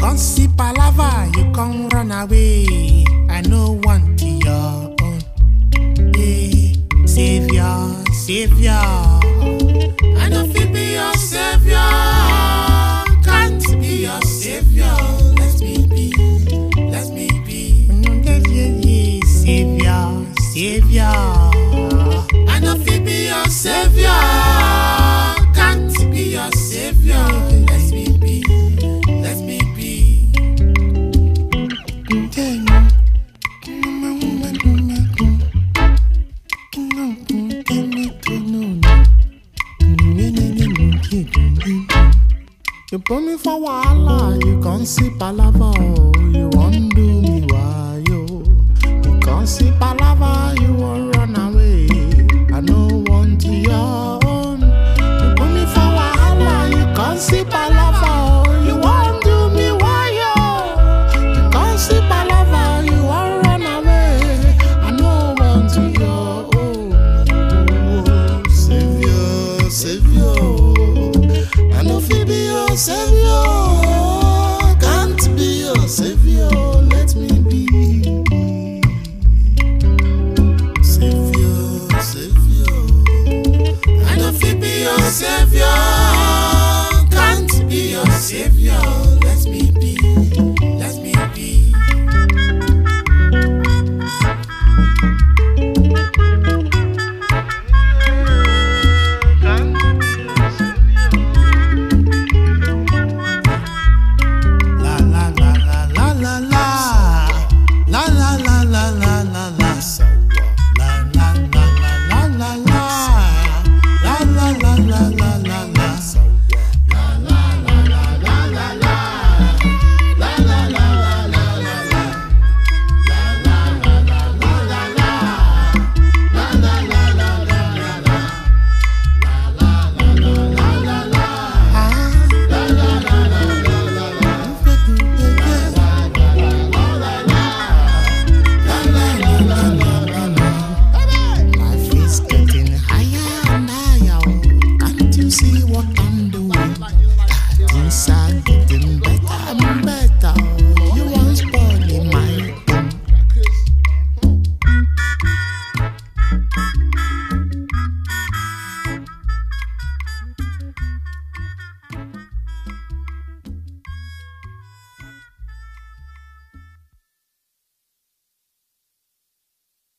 can't see palava, you can't run away. I no want your own. Yeah, savior, savior. I know fit be your savior. Can't be your savior. Let me be, let me be. Yeah, savior, savior. I know fit be your savior. Can't be your savior. Let me be, let me be. You put me for wahala, you can't see palava, you won't do me why yo. You can't see palava.